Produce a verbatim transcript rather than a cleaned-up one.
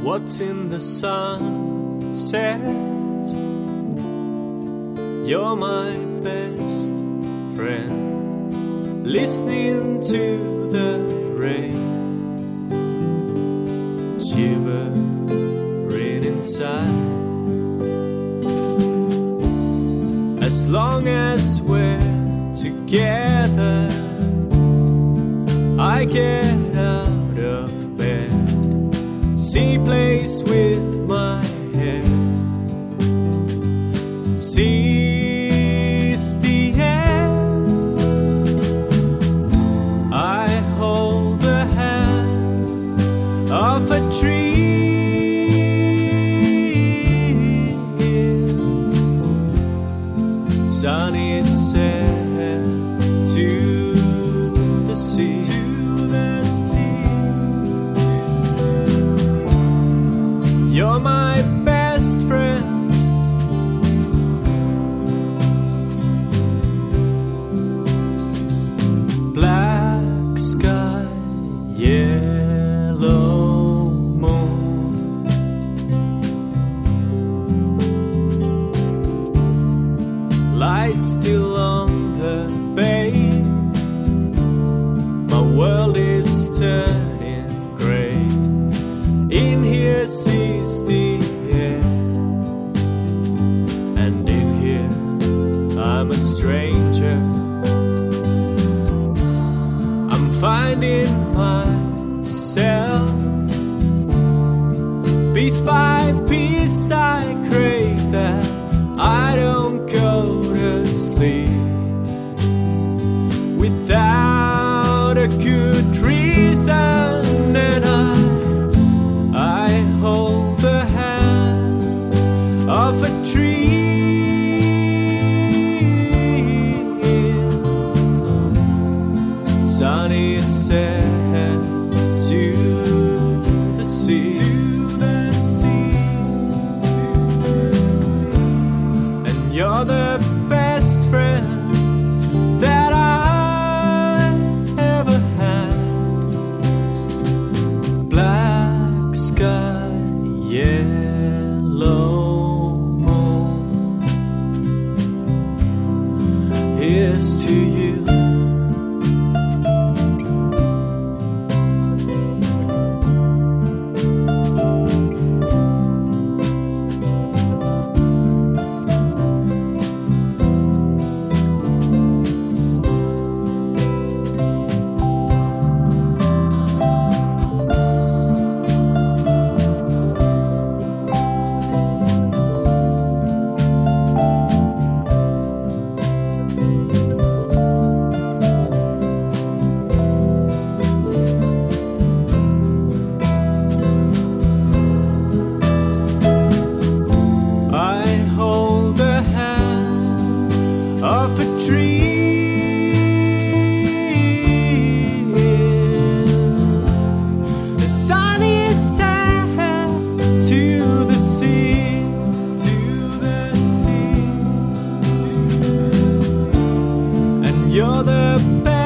what's in the sunset. You're my best friend, listening to the rain, shivering inside. As long as we're together, I get out of bed, she plays with my hair, sees the end. I hold the hand of a tree, sun is set to the sea, to the sea. You're my best friend, black sky, yellow moon, lights still on the bay. My world is turning gray. In here sees the air, and in here I'm a stranger. I'm finding myself, piece by piece I crave that I don't go to sleep without a good reason. And I, I hold the hand of a tree, sun is set to the sea, to the sea. And you're the best friend that I ever had. Black sky, yellow moon, here's to you. Of a tree, the sun is set to the sea, to the sea, and you're the best.